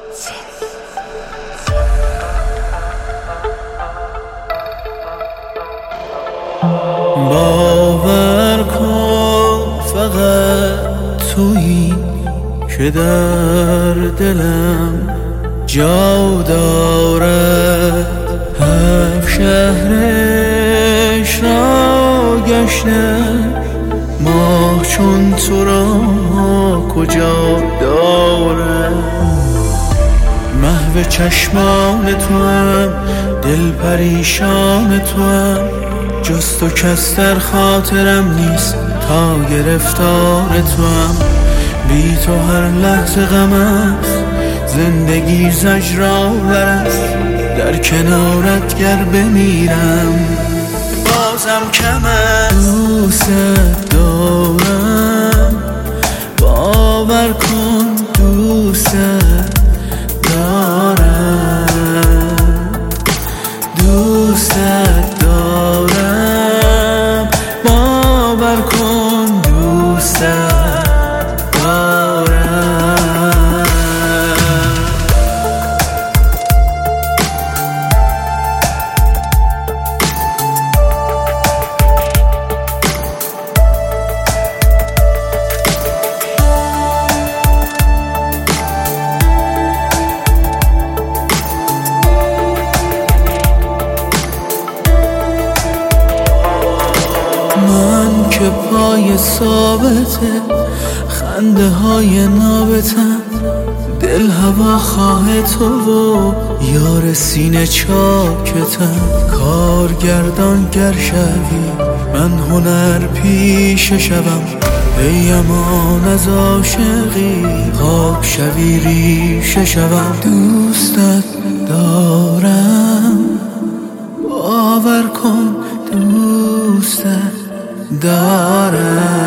باور کن فقط تویی که در دلم جا دارد. 7 شهرش را گشتم، ماه چون تو را کجا دارد. محو چشمان تو هم، دل پریشان تو هم، جز تو کس در خاطرم نیست تا گرفتار تو هم. بی تو هر لحظه غم است، زندگی زجرآور است. در کنارت گر بمیرم بازم کم است. دوست دارم، باور کن دوست دارم. دوست دارم، باور کن دوست دارم. من که پای ثابته، خنده های نابتم، دل هوا خواه تو و یار سینه چاکتم. کارگردان گر شوی من هنر پیشه شوم، ای امان از عاشقی خاک شوی ریشه شوم. دوستت دارم، باور کن دوستت دارم.